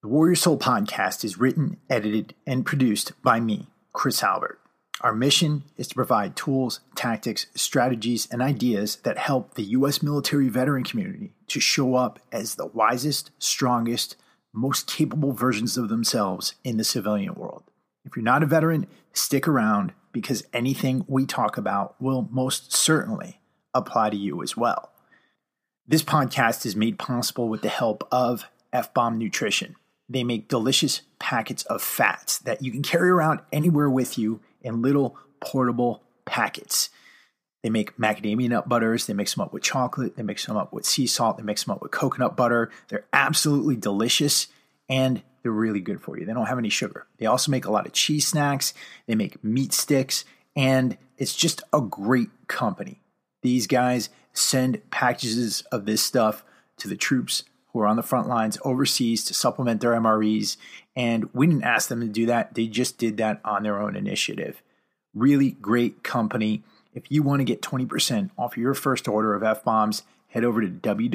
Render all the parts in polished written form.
The Warrior Soul podcast is written, edited, and produced by me, Chris Albert. Our mission is to provide tools, tactics, strategies, and ideas that help the U.S. military veteran community to show up as the wisest, strongest, most capable versions of themselves in the civilian world. If you're not a veteran, stick around because anything we talk about will most certainly apply to you as well. This podcast is made possible with the help of F-Bomb Nutrition. They make delicious packets of fats that you can carry around anywhere with you in little portable packets. They make macadamia nut butters. They mix them up with chocolate. They mix them up with sea salt. They mix them up with coconut butter. They're absolutely delicious and they're really good for you. They don't have any sugar. They also make a lot of cheese snacks. They make meat sticks, and it's just a great company. These guys send packages of this stuff to the troops who are on the front lines overseas to supplement their MREs, and we didn't ask them to do that. They just did that on their own initiative. Really great company. If you want to get 20% off your first order of F-Bombs, head over to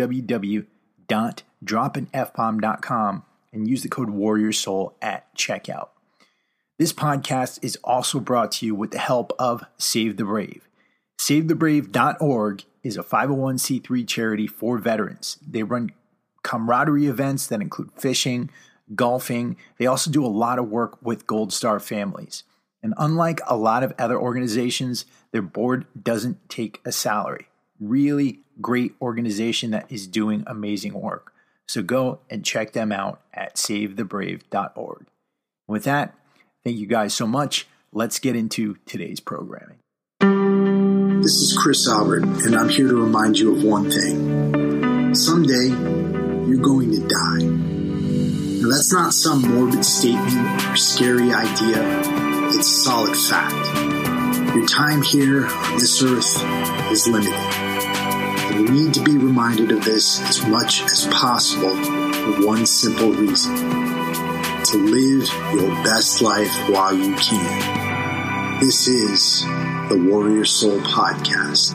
www.dropinfbomb.com and use the code WarriorSoul at checkout. This podcast is also brought to you with the help of Save the Brave. SaveTheBrave.org is a 501c3 charity for veterans. They run camaraderie events that include fishing, golfing. They also do a lot of work with Gold Star families. And unlike a lot of other organizations, their board doesn't take a salary. Really great organization that is doing amazing work. So go and check them out at SaveTheBrave.org. With that, thank you guys so much. Let's get into today's programming. This is Chris Albert, and I'm here to remind you of one thing. Someday, you're going to die. Now, that's not some morbid statement or scary idea. It's solid fact. Your time here on this earth is limited. And we need to be reminded of this as much as possible for one simple reason. To live your best life while you can. This is the Warrior Soul Podcast.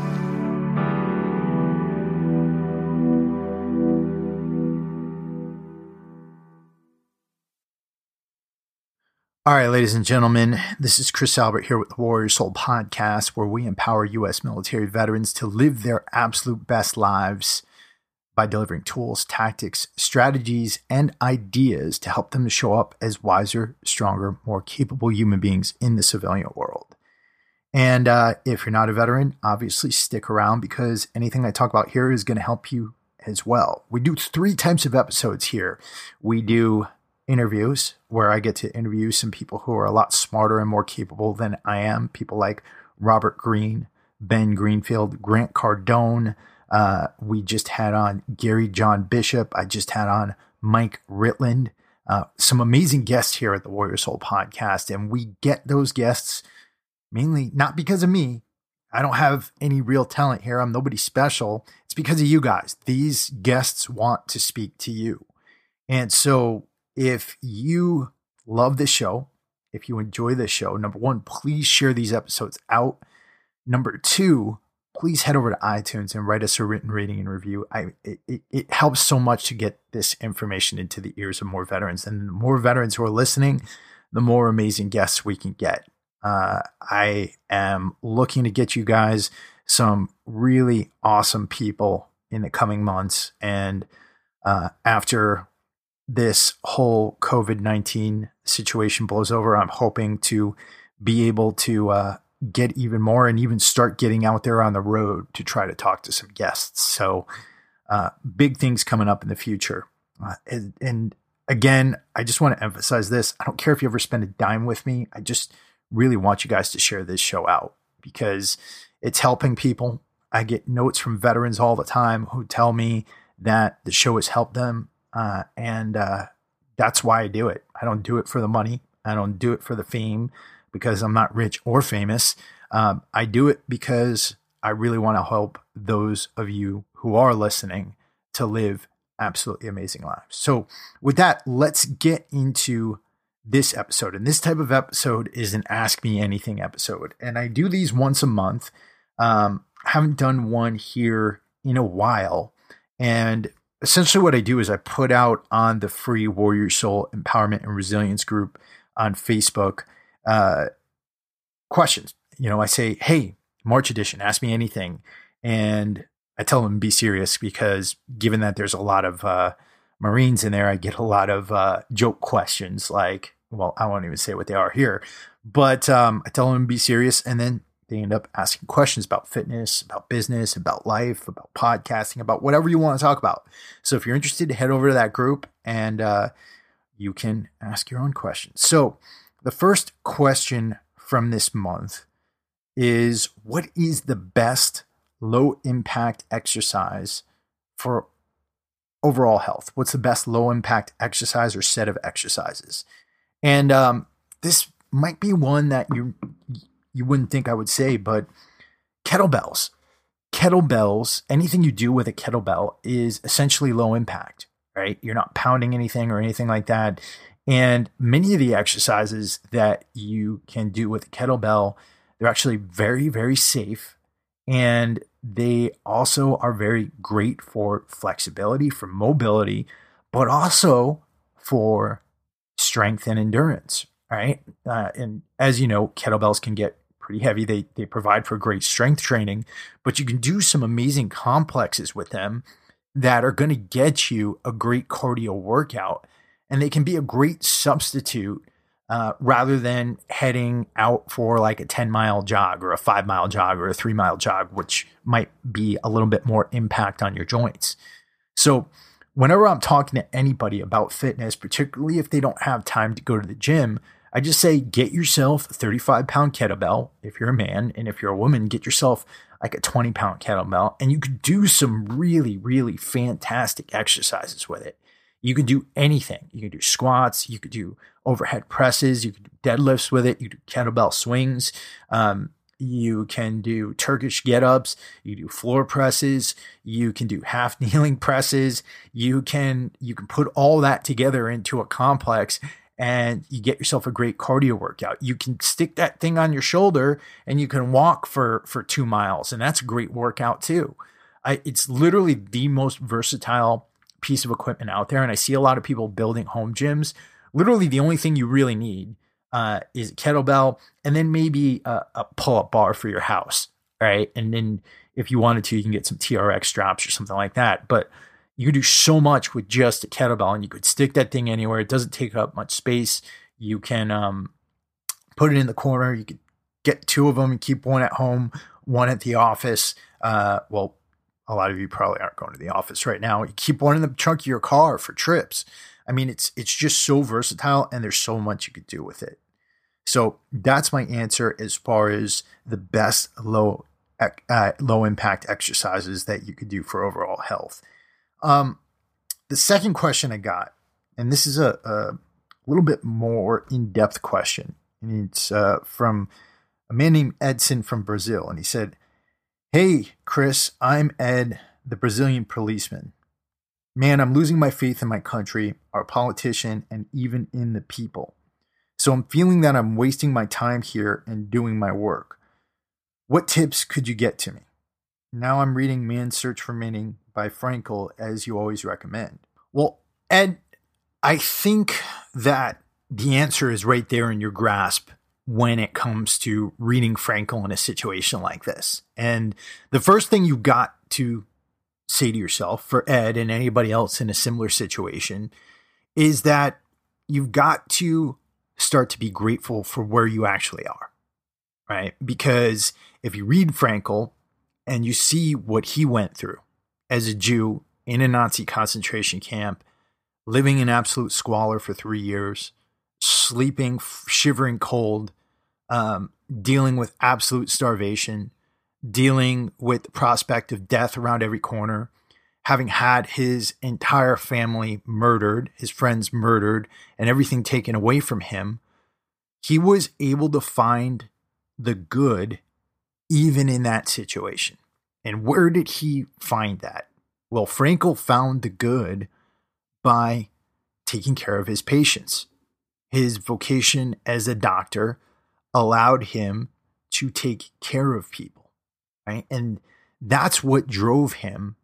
All right, ladies and gentlemen, this is Chris Albert here with the Warrior Soul Podcast, where we empower U.S. military veterans to live their absolute best lives by delivering tools, tactics, strategies, and ideas to help them to show up as wiser, stronger, more capable human beings in the civilian world. And if you're not a veteran, obviously stick around because anything I talk about here is going to help you as well. We do 3 types of episodes here. We do interviews where I get to interview some people who are a lot smarter and more capable than I am. People like Robert Greene, Ben Greenfield, Grant Cardone. We just had on Gary John Bishop. I just had on Mike Ritland. Some amazing guests here at the Warrior Soul Podcast. And we get those guests mainly not because of me. I don't have any real talent here. I'm nobody special. It's because of you guys. These guests want to speak to you. And so if you love this show, if you enjoy this show, number 1, please share these episodes out. Number 2, please head over to iTunes and write us a written rating and review. It helps so much to get this information into the ears of more veterans. And the more veterans who are listening, the more amazing guests we can get. I am looking to get you guys some really awesome people in the coming months. And after this whole COVID-19 situation blows over, I'm hoping to be able to get even more and even start getting out there on the road to try to talk to some guests. So big things coming up in the future. And again, I just want to emphasize this. I don't care if you ever spend a dime with me. I just really want you guys to share this show out because it's helping people. I get notes from veterans all the time who tell me that the show has helped them. And that's why I do it. I don't do it for the money. I don't do it for the fame because I'm not rich or famous. I do it because I really want to help those of you who are listening to live absolutely amazing lives. So with that, let's get into this episode. And this type of episode is an Ask Me Anything episode. And I do these once a month. Haven't done one here in a while. And essentially what I do is I put out on the free Warrior Soul Empowerment and Resilience group on Facebook questions. I say, hey, March edition, ask me anything. And I tell them be serious, because given that there's a lot of Marines in there, I get a lot of joke questions like, well, I won't even say what they are here, but I tell them be serious. And then they end up asking questions about fitness, about business, about life, about podcasting, about whatever you want to talk about. So if you're interested, head over to that group and you can ask your own questions. So the first question from this month is, what is the best low impact exercise for overall health? What's the best low impact exercise or set of exercises? And this might be one that you wouldn't think I would say, but kettlebells. Kettlebells, anything you do with a kettlebell is essentially low impact, right? You're not pounding anything or anything like that. And many of the exercises that you can do with a kettlebell, they're actually very, very safe. And they also are very great for flexibility, for mobility, but also for strength and endurance, right? And as you know, kettlebells can get pretty heavy. They provide for great strength training, but you can do some amazing complexes with them that are going to get you a great cardio workout. And they can be a great substitute rather than heading out for like a 10-mile jog or a 5-mile jog or a 3-mile jog, which might be a little bit more impact on your joints. So whenever I'm talking to anybody about fitness, particularly if they don't have time to go to the gym, I just say, get yourself a 35-pound kettlebell if you're a man. And if you're a woman, get yourself like a 20-pound kettlebell. And you could do some really, really fantastic exercises with it. You can do anything. You can do squats. You could do overhead presses. You could do deadlifts with it. You do kettlebell swings. You can do Turkish get-ups. You do floor presses. You can do half kneeling presses. You can put all that together into a complex, and you get yourself a great cardio workout. You can stick that thing on your shoulder and you can walk for 2 miles, and that's a great workout too. It's literally the most versatile piece of equipment out there. And I see a lot of people building home gyms. Literally the only thing you really need is a kettlebell, and then maybe a pull-up bar for your house, right? And then if you wanted to, you can get some TRX straps or something like that. But you can do so much with just a kettlebell, and you could stick that thing anywhere. It doesn't take up much space. You can put it in the corner. You could get 2 of them and keep one at home, one at the office. Well, a lot of you probably aren't going to the office right now. You keep one in the trunk of your car for trips. I mean, it's just so versatile, and there's so much you could do with it. So that's my answer as far as the best low impact exercises that you could do for overall health. The second question I got, and this is a little bit more in-depth question, and it's from a man named Edson from Brazil, and he said, "Hey, Chris, I'm Ed, the Brazilian policeman. Man, I'm losing my faith in my country, our politician, and even in the people. So I'm feeling that I'm wasting my time here and doing my work. What tips could you get to me? Now I'm reading Man's Search for Meaning by Frankl, as you always recommend." Well, Ed, I think that the answer is right there in your grasp when it comes to reading Frankl in a situation like this. And the first thing you got to say to yourself, for Ed and anybody else in a similar situation, is that you've got to start to be grateful for where you actually are, right? Because if you read Frankl and you see what he went through as a Jew in a Nazi concentration camp, living in absolute squalor for 3 years, sleeping, shivering cold, dealing with absolute starvation, dealing with the prospect of death around every corner, having had his entire family murdered, his friends murdered, and everything taken away from him, he was able to find the good even in that situation. And where did he find that? Well, Frankl found the good by taking care of his patients. His vocation as a doctor allowed him to take care of people, right? And that's what drove him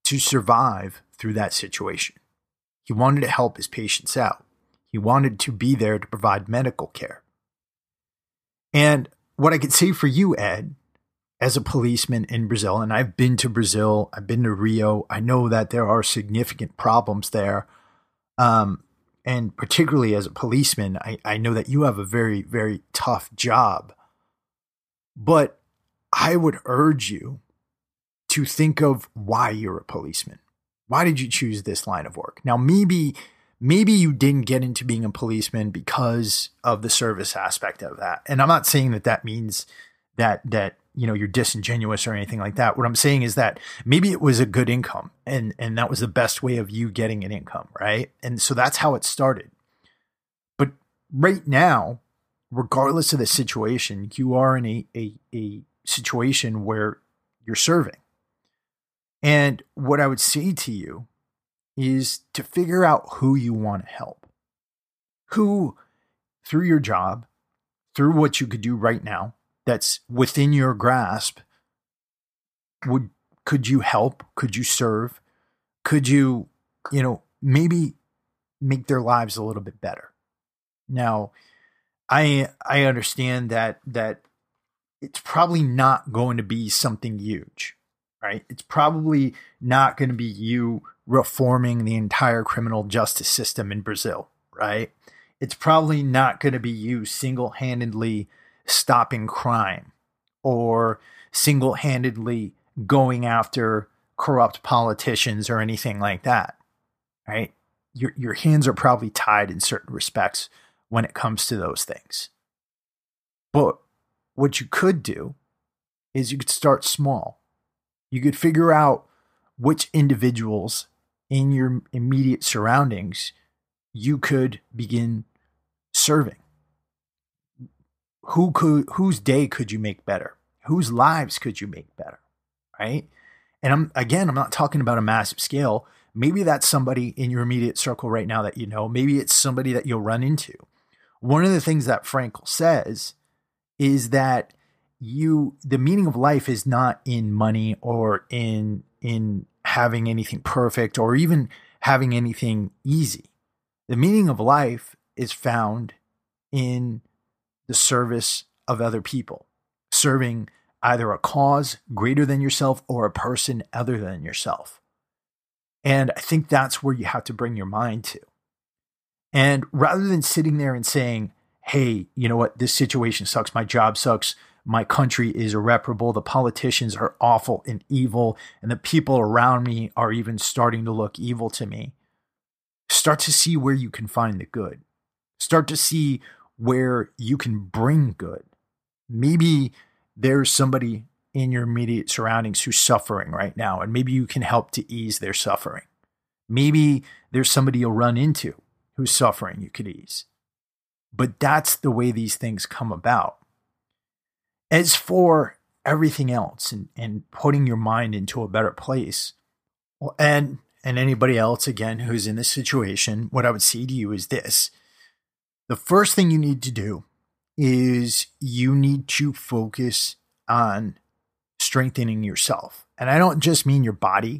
to survive through that situation. He wanted to help his patients out. He wanted to be there to provide medical care. And what I could say for you, Ed, as a policeman in Brazil, and I've been to Brazil, I've been to Rio, I know that there are significant problems there. And particularly as a policeman, I know that you have a very, very tough job. But I would urge you to think of why you're a policeman. Why did you choose this line of work? Now, maybe you didn't get into being a policeman because of the service aspect of that. And I'm not saying that means that you're disingenuous or anything like that. What I'm saying is that maybe it was a good income and that was the best way of you getting an income, right? And so that's how it started. But right now, regardless of the situation, you are in a situation where you're serving. And what I would say to you is to figure out who you want to help. Who, through your job, through what you could do right now, that's within your grasp, could you help? Could you serve? Could you, maybe make their lives a little bit better? Now, I understand that it's probably not going to be something huge, right? It's probably not going to be you reforming the entire criminal justice system in Brazil, right? It's probably not going to be you single-handedly stopping crime or single-handedly going after corrupt politicians or anything like that, right? Your hands are probably tied in certain respects when it comes to those things. But what you could do is you could start small. You could figure out which individuals in your immediate surroundings you could begin serving. Whose day could you make better? Whose lives could you make better? Right? And I'm not talking about a massive scale. Maybe that's somebody in your immediate circle right now that you know. Maybe it's somebody that you'll run into. One of the things that Frankl says is that the meaning of life is not in money or in having anything perfect or even having anything easy. The meaning of life is found in the service of other people, serving either a cause greater than yourself or a person other than yourself. And I think that's where you have to bring your mind to. And rather than sitting there and saying, hey, you know what, this situation sucks, my job sucks, my country is irreparable, the politicians are awful and evil, and the people around me are even starting to look evil to me, start to see where you can find the good. Start to see where you can bring good. Maybe there's somebody in your immediate surroundings who's suffering right now, and maybe you can help to ease their suffering. Maybe there's somebody you'll run into who's suffering you could ease. But that's the way these things come about. As for everything else and putting your mind into a better place, and anybody else, again, who's in this situation, what I would say to you is this. The first thing you need to do is you need to focus on strengthening yourself. And I don't just mean your body.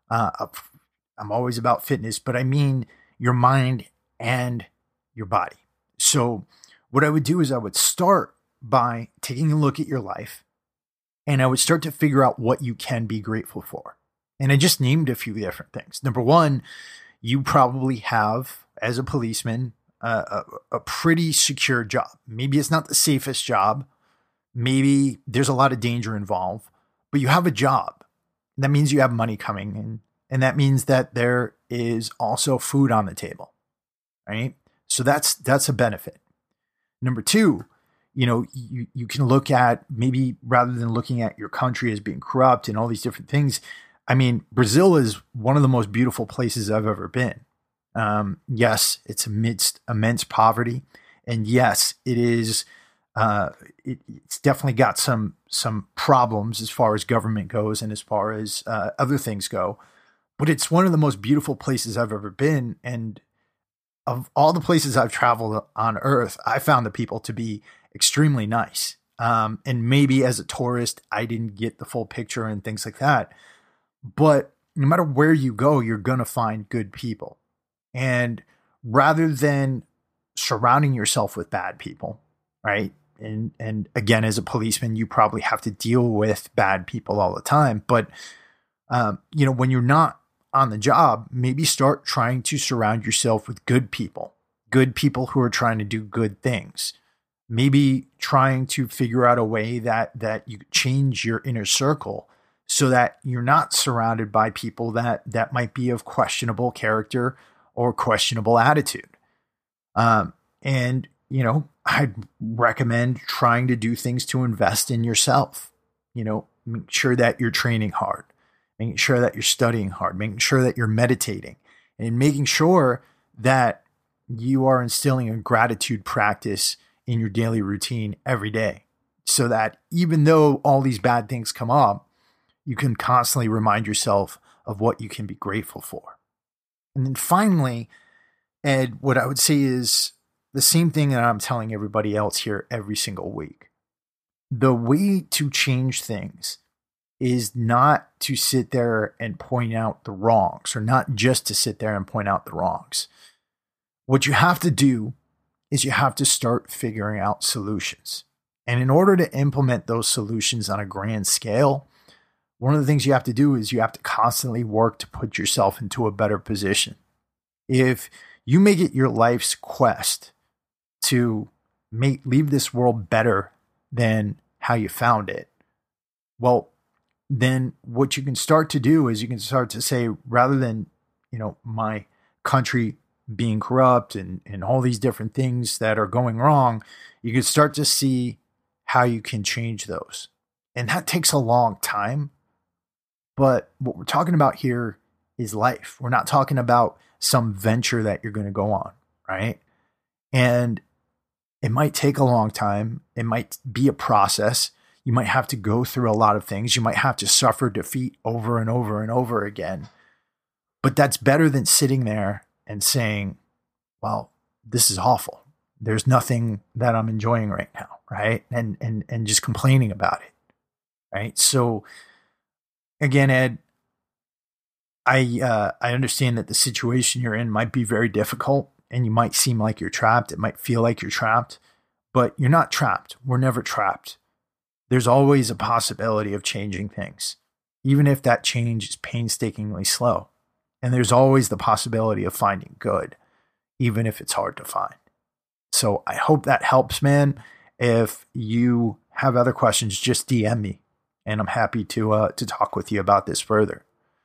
I'm always about fitness, but I mean your mind and your body. So what I would do is I would start by taking a look at your life, and I would start to figure out what you can be grateful for. And I just named a few different things. Number one, you probably have, as a policeman, a pretty secure job. Maybe it's not the safest job. Maybe there's a lot of danger involved, but you have a job. That means you have money coming in, and that means that there is also food on the table, right? So that's a benefit. Number two, you can look at, maybe rather than looking at your country as being corrupt and all these different things. I mean, Brazil is one of the most beautiful places I've ever been. Yes, it's amidst immense poverty, and yes, it is. It's definitely got some problems as far as government goes and as far as other things go. But it's one of the most beautiful places I've ever been, and of all the places I've traveled on Earth, I found the people to be extremely nice. And maybe as a tourist, I didn't get the full picture and things like that. But no matter where you go, you're going to find good people. And rather than surrounding yourself with bad people, right? And again, as a policeman, you probably have to deal with bad people all the time. But, when you're not on the job, maybe start trying to surround yourself with good people who are trying to do good things. Maybe trying to figure out a way that you change your inner circle so that you're not surrounded by people that might be of questionable character or questionable attitude. I'd recommend trying to do things to invest in yourself. Make sure that you're training hard, making sure that you're studying hard, making sure that you're meditating, and making sure that you are instilling a gratitude practice in your daily routine every day, so that even though all these bad things come up, you can constantly remind yourself of what you can be grateful for. And then finally, Ed, what I would say is the same thing that I'm telling everybody else here every single week. The way to change things is not to sit there and point out the wrongs, or not just to sit there and point out the wrongs. What you have to do is you have to start figuring out solutions. And in order to implement those solutions on a grand scale, one of the things you have to do is you have to constantly work to put yourself into a better position. If you make it your life's quest to leave this world better than how you found it, well, then what you can start to do is you can start to say, rather than, my country being corrupt and all these different things that are going wrong, you can start to see how you can change those. And that takes a long time. But what we're talking about here is life. We're not talking about some venture that you're going to go on, right? And it might take a long time. It might be a process. You might have to go through a lot of things. You might have to suffer defeat over and over and over again. But that's better than sitting there and saying, well, this is awful. There's nothing that I'm enjoying right now, right? And just complaining about it, right? So again, Ed, I understand that the situation you're in might be very difficult, and you might seem like you're trapped. It might feel like you're trapped, but you're not trapped. We're never trapped. There's always a possibility of changing things, even if that change is painstakingly slow. And there's always the possibility of finding good, even if it's hard to find. So I hope that helps, man. If you have other questions, just DM me, and I'm happy to talk with you about this further.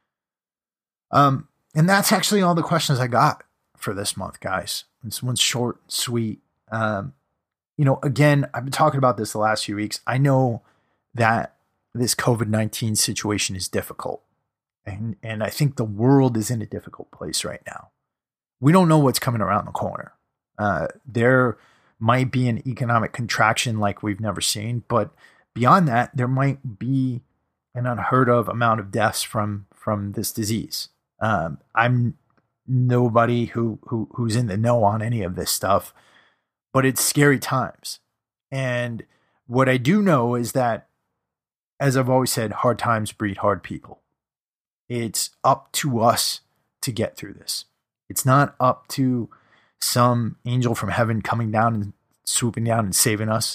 And that's actually all the questions I got for this month, guys. This one's short, sweet. Again, I've been talking about this the last few weeks. I know that this COVID-19 situation is difficult. And I think the world is in a difficult place right now. We don't know what's coming around the corner. There might be an economic contraction like we've never seen, but beyond that, there might be an unheard of amount of deaths from this disease. I'm nobody who's in the know on any of this stuff, but it's scary times. And what I do know is that, as I've always said, hard times breed hard people. It's up to us to get through this. It's not up to some angel from heaven coming down and swooping down and saving us.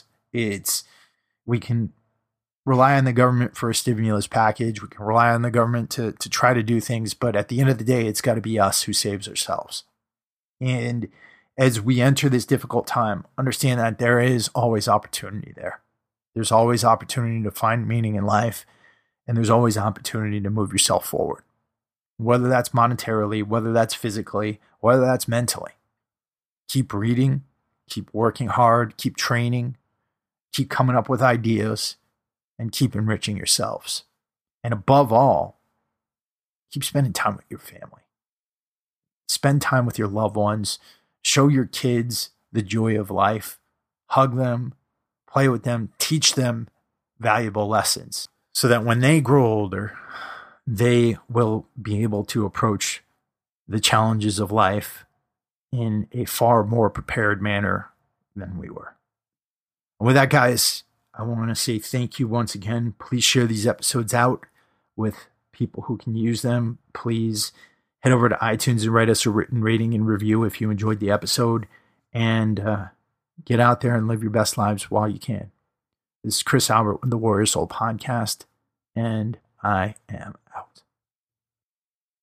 We can rely on the government for a stimulus package. We can rely on the government to try to do things. But at the end of the day, it's got to be us who saves ourselves. And as we enter this difficult time, understand that there is always opportunity there. There's always opportunity to find meaning in life. And there's always opportunity to move yourself forward, whether that's monetarily, whether that's physically, whether that's mentally. Keep reading, keep working hard, keep training, keep coming up with ideas, and keep enriching yourselves. And above all, keep spending time with your family. Spend time with your loved ones. Show your kids the joy of life. Hug them, play with them, teach them valuable lessons, so that when they grow older, they will be able to approach the challenges of life in a far more prepared manner than we were. And with that, guys, I want to say thank you once again. Please share these episodes out with people who can use them. Please head over to iTunes and write us a written rating and review if you enjoyed the episode. And get out there and live your best lives while you can. This is Chris Albert with the Warrior Soul Podcast, and I am